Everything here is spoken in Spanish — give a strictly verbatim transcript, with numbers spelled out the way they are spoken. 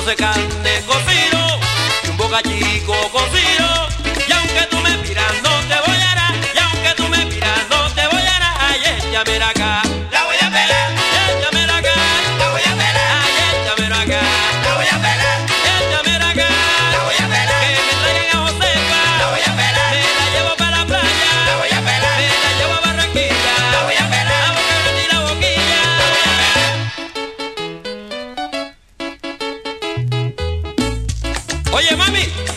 de carne cocido y un boca chico cocido. Y aunque tú me miras no te voy a dar, y aunque tú me miras no te voy a dar. Ay, échamela acá, La voy a pelar, échamela acá, la voy a pelar, ay, échamela acá, la voy a pelar, échamela acá. la voy a pelar, Que me traigan a Josefa, la voy a pelar, me la llevo para la playa, la voy a pelar, me la llevo a Barranquilla, la voy a pelar, a Boca Grande y la Boquilla. la voy a pelar. Oye, mami,